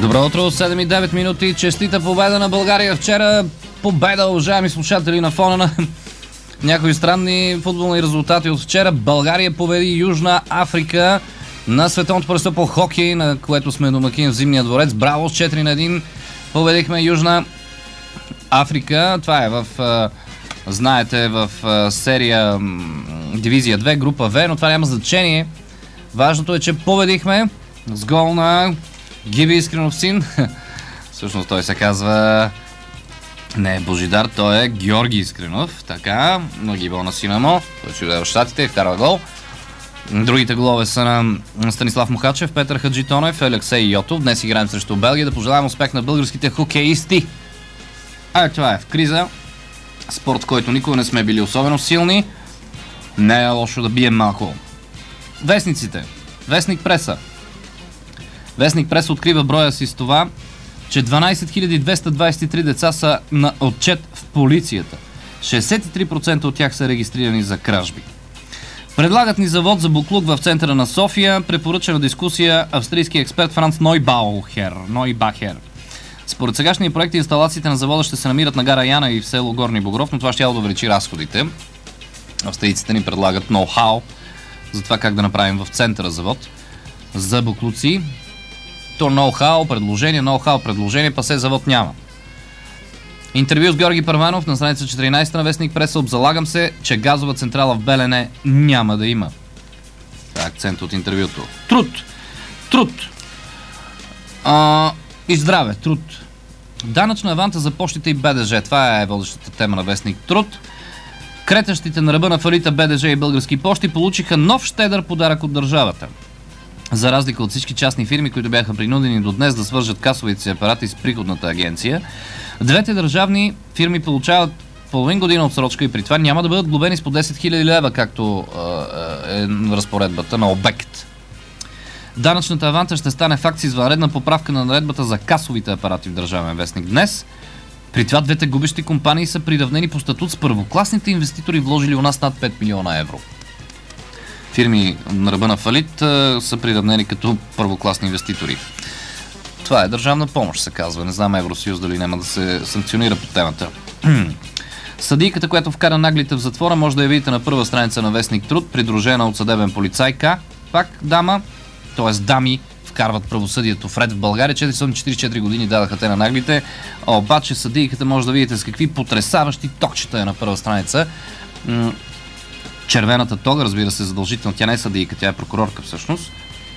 Добро утро, 7 и 9 минути. Честита победа на България вчера. Победа, уважаеми слушатели, на фона на някои странни футболни резултати от вчера. България победи Южна Африка на световното първенство по хокей, на което сме домакин в Зимния дворец. Браво, с 4-1 победихме Южна Африка. Това е знаете, в серия Дивизия 2, група В, но това няма значение. Важното е, че победихме с гол на Гиви Искренов син. Всъщност той се казва не е Божидар, той е Георги Искренов. Така, нагибал на сина му. Той ще в Щатите и вкарва гол. Другите голове са на Станислав Мухачев, Петър Хаджитонев, Алексей Йотов. Днес играем срещу Белгия. Да пожелаем успех на българските хокеисти. Това е в криза. Спорт, в който никога не сме били особено силни. Не е лошо да бием малко. Вестниците. Вестник Преса. Вестник Преса открива броя си с това, че 12 223 деца са на отчет в полицията. 63% от тях са регистрирани за кражби. Предлагат ни завод за буклук в центъра на София. Препоръчена дискусия австрийски експерт Франц Нойбахер. Според сегашния проект инсталациите на завода ще се намират на гара Яна и в село Горни Богров, но това ще да увеличи разходите. Австрийците ни предлагат ноу-хау за това как да направим в центъра завод за буклуци. То ноу-хау предложение, па се завод няма. Интервю с Георги Първанов на страница 14 на Вестник Преса. Обзалагам се, че газова централа в Белене няма да има. Това е акцент от интервюто. Труд. И здраве. Труд. Данъчна аванта за пощите и БДЖ. Това е водещата тема на Вестник Труд. Кретащите на ръба на фалита БДЖ и Български пощи получиха нов щедър подарък от държавата. За разлика от всички частни фирми, които бяха принудени до днес да свържат касовите си апарати с приходната агенция, двете държавни фирми получават половин година отсрочка и при това няма да бъдат глобени с по 10 000 лева, както е разпоредбата на обект. Данъчната аванта ще стане факт с извънредна поправка на наредбата за касовите апарати в Държавен вестник днес. При това двете губещи компании са приравнени по статут с първокласните инвеститори, вложили у нас над 5 милиона евро. Фирми на ръба на фалит са приравнени като първокласни инвеститори. Това е държавна помощ, се казва. Не знам Евросъюз дали няма да се санкционира по темата. Съдийката, която вкара наглите в затвора, може да я видите на първа страница на Вестник Труд, придружена от съдебен полицайка. Пак дама, т.е. дами вкарват правосъдието в ред в България. 444 години дадаха те на наглите. Обаче съдийката може да видите с какви потресаващи токчета е на първа страница. Червената тога, разбира се, задължително. Тя не е съдийка, тя е прокурорка всъщност.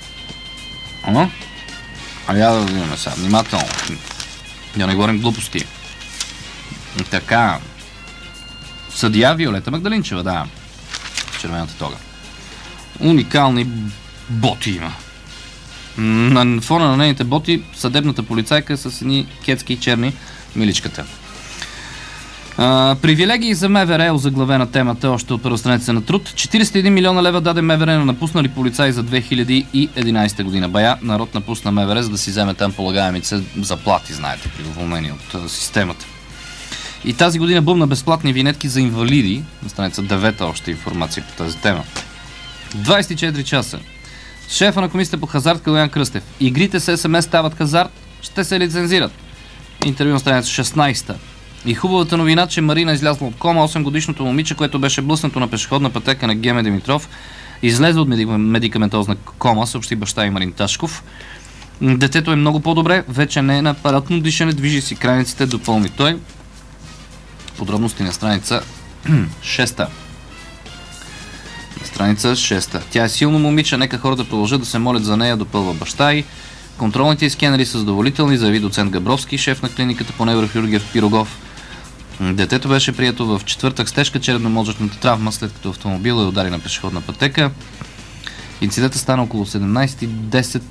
Я да видим сега, внимателно. Да не говорим глупости. Така. Съдия Виолета Магдалинчева, да. Червената тога. Уникални боти има. На фона на нейните боти съдебната полицайка с едни кетски черни миличката. Привилегии за МВР е озаглавена темата още от първа страница на Труд. 41 милиона лева даде МВР на напуснали полицаи за 2011 година. Бая народ напусна МВР, за да си вземе там полагаемите заплати, знаете, при уволнение от системата. И тази година бумна безплатни винетки за инвалиди. На страница 9 още информация по тази тема. 24 часа. Шефа на комисията по хазарт Калоян Кръстев. Игрите с СМС стават хазарт, ще се лицензират. Интервю на страница 16. И хубавата новина, че Марина излязла от кома. 8-годишното момиче, което беше блъснато на пешеходна пътека на Геме Димитров, излезе от медикаментозна кома, съобщи баща и Марин Ташков. Детето е много по-добре, вече не е на апаратно дишане, движи си крайниците, допълни той. Подробности на страница 6. Страница 6. Тя е силно момиче, нека хората продължат да се молят за нея, допълва баща й. Контролните скенери са задоволителни, заяви доцент Габровски, шеф на клиниката по неврохирургия в Пирогов. Детето беше прието в четвъртък с тежка черепно-мозъчната травма, след като автомобил е удари на пешеходна пътека. Инцидентът стана около 17:10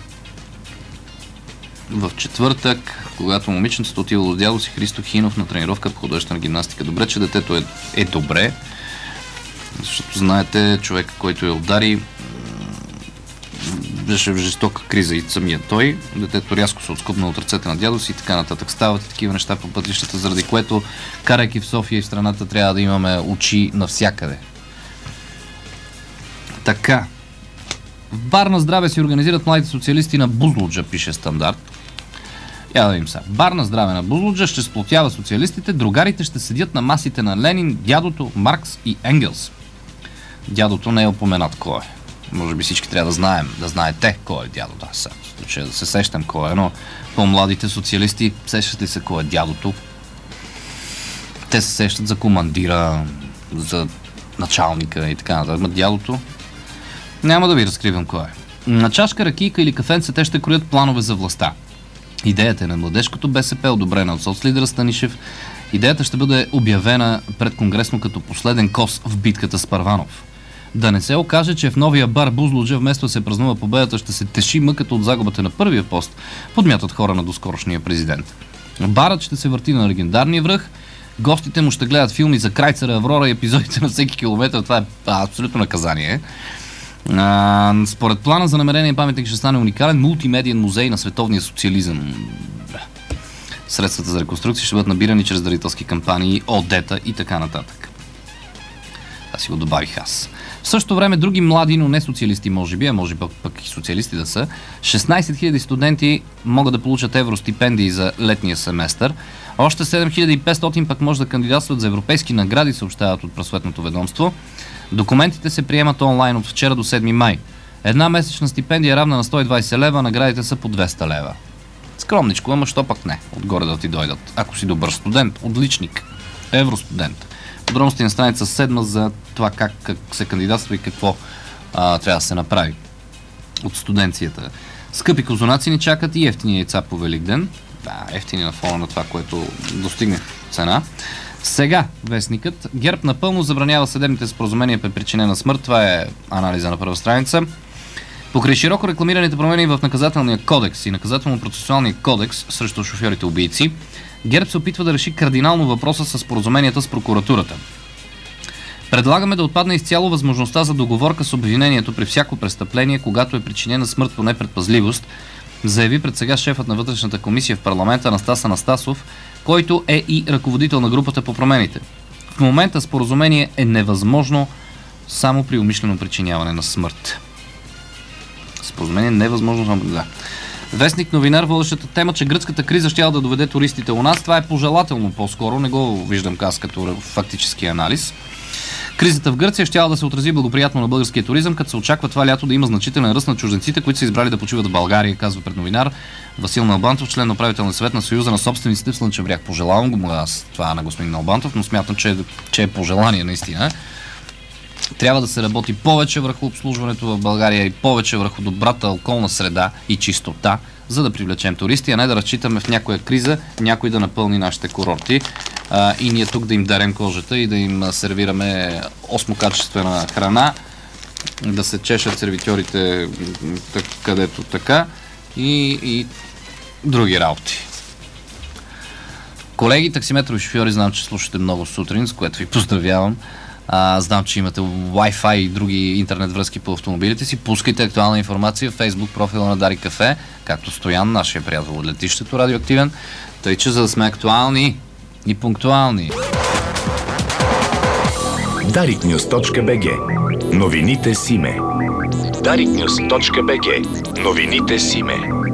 в четвъртък, когато момиченцето отивало с дядо си Христо Хинов на тренировка по художествена гимнастика. Добре, че детето е добре, защото знаете, човек, който я удари, беше в жестока криза и самия той. Детето рязко се отскубна от ръцете на дядо си и така нататък. Стават и такива неща по пътищата, заради което, карайки в София и в страната, трябва да имаме очи навсякъде. Така. В бар на здраве си организират младите социалисти на Бузлуджа, пише Стандарт. Я да видим сега. Бар на здраве на Бузлуджа ще сплотява социалистите, другарите ще седят на масите на Ленин, дядото, Маркс и Енгелс. Дядото не е упоменат кой е. Може би всички трябва да знаем, да знаете кой е дядото. Аз сега да се сещам кой е, но по-младите социалисти сещат ли се кой е дядото? Те се сещат за командира, за началника и така нататък. Дядото няма да ви разкривам кой е. На чашка ракийка или кафенце те ще кроят планове за властта. Идеята е на младежкото БСП, одобрена от соцлидера Станишев. Идеята ще бъде обявена пред Конгресно като последен кос в битката с Първанов. Да не се окаже, че в новия бар Бузлуджа вместо да се празнува победата, ще се теши мъката от загубата на първия пост, подмятат хора на доскорошния президент. Барът ще се върти на легендарния връх, гостите му ще гледат филми за Крайцера, Аврора и епизодите на всеки километър. Това е абсолютно наказание. Според плана за намерение паметник ще стане уникален мултимедиен музей на световния социализъм. Средствата за реконструкция ще бъдат набирани чрез дарителски кампании, ОД-та и така нататък. Това си го добавих аз. В същото време други млади, но не социалисти, може би, а може пък и социалисти да са, 16 000 студенти могат да получат евростипендии за летния семестър. Още 7500 пък може да кандидатстват за европейски награди, съобщават от Просветното ведомство. Документите се приемат онлайн от вчера до 7 май. Една месечна стипендия е равна на 120 лева, наградите са по 200 лева. Скромничко, ама що пък не, отгоре да ти дойдат. Ако си добър студент, отличник, евростудент. Подробности на страница 7 за това как се кандидатства и какво трябва да се направи от студенцията. Скъпи козунаци ни чакат и ефтини яйца по Великден. Да, ефтини на фона на това, което достигне цена. Сега вестникът. ГЕРБ напълно забранява съдебните споразумения при причинена смърт. Това е анализа на първа страница. Покрай широко рекламираните промени в наказателния кодекс и наказателно-процесуалния кодекс срещу шофьорите-убийци, ГЕРБ се опитва да реши кардинално въпроса с споразуменията с прокуратурата. Предлагаме да отпадне изцяло възможността за договорка с обвинението при всяко престъпление, когато е причинена смърт по непредпазливост, заяви пред сега шефът на вътрешната комисия в парламента Анастас Анастасов, който е и ръководител на групата по промените. В момента споразумение е невъзможно само при умишлено причиняване на смърт. Споразумение е невъзможно само... Да. Вестник новинар, водещата тема, че гръцката криза щяла да доведе туристите у нас. Това е пожелателно по-скоро, не го виждам аз като фактически анализ. Кризата в Гърция щяла да се отрази благоприятно на българския туризъм, като се очаква това лято да има значителен ръст на чужденците, които са избрали да почиват в България, казва пред новинар Васил Налбантов, член на управителния съвет на Съюза на собствениците в Слънчев бряг. Пожелавам го аз това на господин Налбантов, но смятам, че е пожелание наистина. Трябва да се работи повече върху обслужването в България и повече върху добрата околна среда и чистота, за да привлечем туристи, а не да разчитаме в някоя криза някой да напълни нашите курорти и ние тук да им дарем кожата и да им сервираме осмокачествена храна, да се чешат сервитьорите където така и други работи. Колеги, таксиметрови шофьори, знам, че слушате много сутрин, с което ви поздравявам. Знам, че имате Wi-Fi и други интернет връзки по автомобилите си. Пускайте актуална информация в Facebook профила на Дарик Кафе, както Стоян, нашия приятел от летището, радиоактивен. Тъй, че за да сме актуални и пунктуални. dariknews.bg. Новините Симе. dariknews.bg. Новините Симе.